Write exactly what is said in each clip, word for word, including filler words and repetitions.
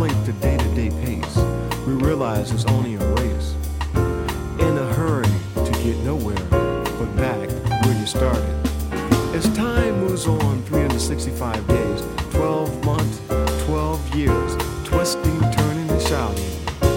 contemplate the day-to-day pace, we realize it's only a race. In a hurry to get nowhere, but back where you started. As time moves on, three hundred sixty-five days, twelve months, twelve years, twisting, turning, and shouting.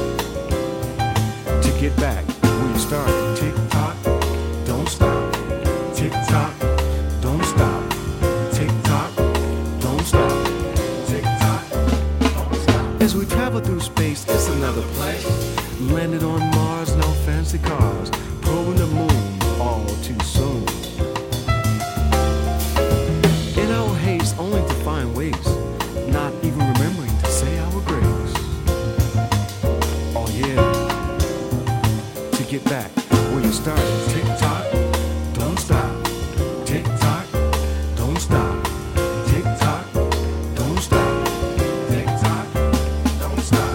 To get back where you started. Tick tock, don't stop. Tick tock, don't stop. Tick tock, don't stop. Tick tock, don't stop. As we travel through space, it's another place. Landed on Mars, no fancy cars. Probing the moon, all too soon. In our haste, only to find ways. Not even remembering to say our grace. Oh yeah. To get back where you started. Tick tock, don't stop. Tick tock, don't stop. Tick tock, don't stop. Tick tock, don't stop.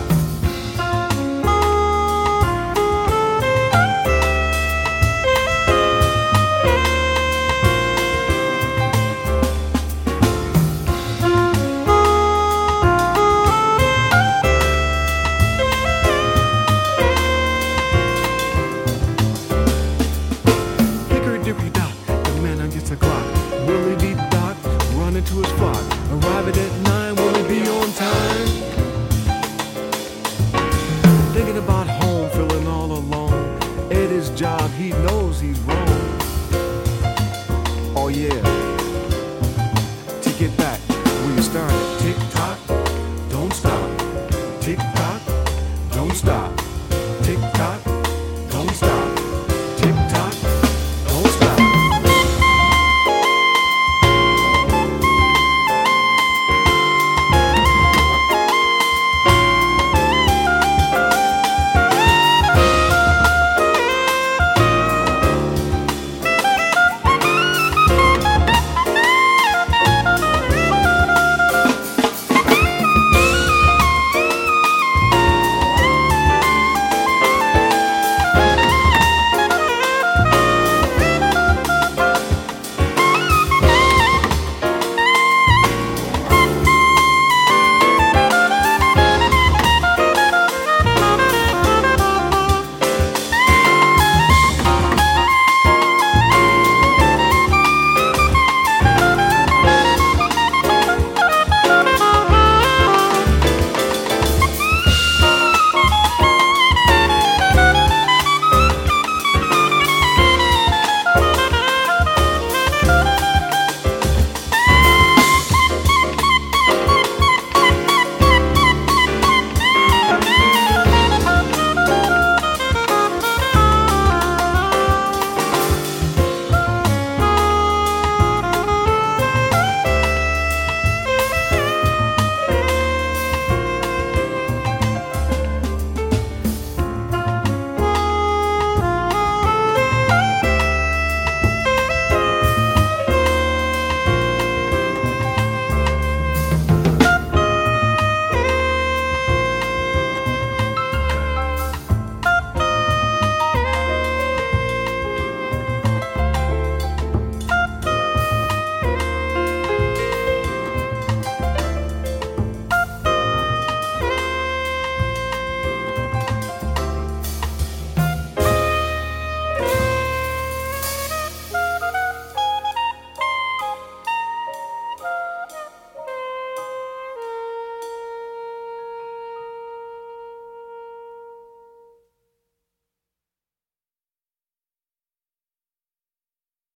To his flock, arriving at nine, will he be on time? Thinking about home, feeling all alone. At his job, he knows he's wrong. Oh yeah.